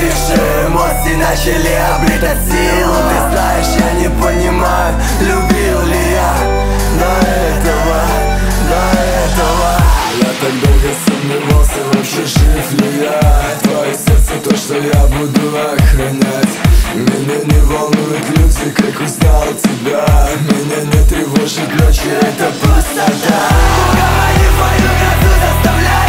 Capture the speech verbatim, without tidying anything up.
Остывшие эмоции начали обретать силу. Ты знаешь, я не понимаю, любил ли я до этого, до этого. Я так долго сомневался, вообще жив ли я. Твое сердце то, что я буду охранять. Меня не волнуют люди, как узнал тебя. Меня не тревожит ночью, это пустота. Угомони свою грозу, заставляй